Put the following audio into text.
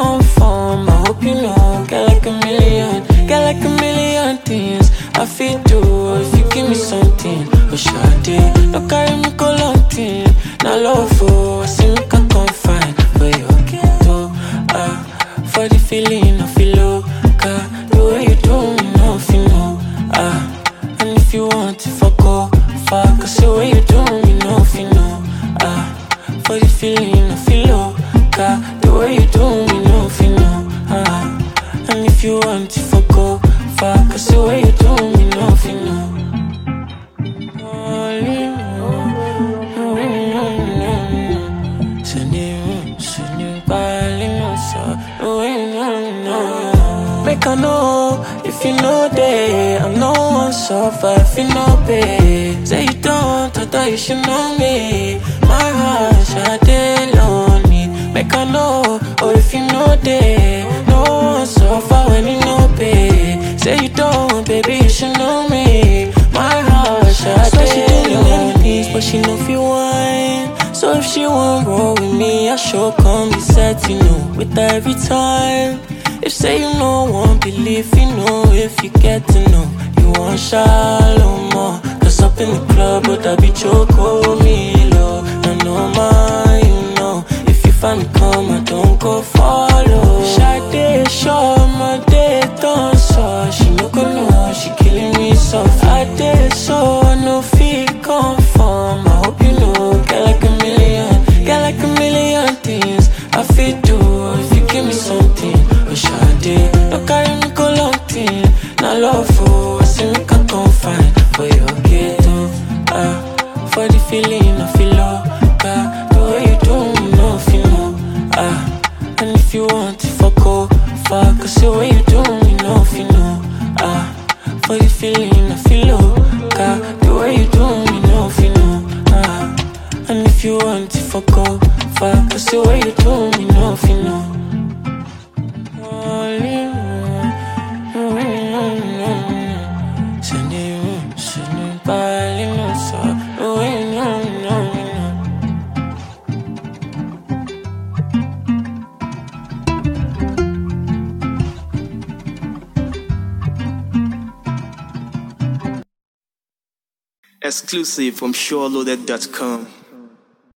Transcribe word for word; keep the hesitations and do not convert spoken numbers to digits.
confirm. I hope you know, get like a million, get like a million things I feel do if you give me something. Oh shawty, no carry me go long thing. Now love for, I see me can confine, but you okay too. Ah, for the feeling I feel low, the way you do me, no feel no. Ah, and if you want to fuck go, fuck, cause the way you do me, no feel no. Ah, for the feeling I feel low, the way you do me, no feel no. Ah, and if you want to fuck go, fuck, cause the way you do me, no feel no. Make I know if you know that I'm no one suffer if you know pay. Say you don't, I thought you should know me. My heart shot lonely. Make I know, or if you know that no one suffer when you know pay. Say you don't, baby, you should know me. My heart shot so she doing things, but she know if you want. So if she won't roll with me, I sure come be set, you know, with her every time. If say you know, won't believe, you know, if you get to know, you want shallow more. Cause up in the club, but I be choco me low. I know my, you know, if you find me come, I don't go follow. Shade, show my day, don't so. She no go know, she killing me soft. I did so, no feel confirm. I hope you know, get like a million, get like a million things I feel do if you give me something. Shawty, no carry me go long thing. Now love for, I see me can confine, but you okay too. Ah, for the feeling I feel low, ah, the way you do me, no feel no. Ah, and if you want to fuck go, fuck, cause the way you do me, no feel no. Ah, for the feeling I feel low, ah, the way you do me, no feel no. Ah, and if you want to fuck go, fuck, cause the way you do me, no feel no. Exclusive from SureLoaded dot com.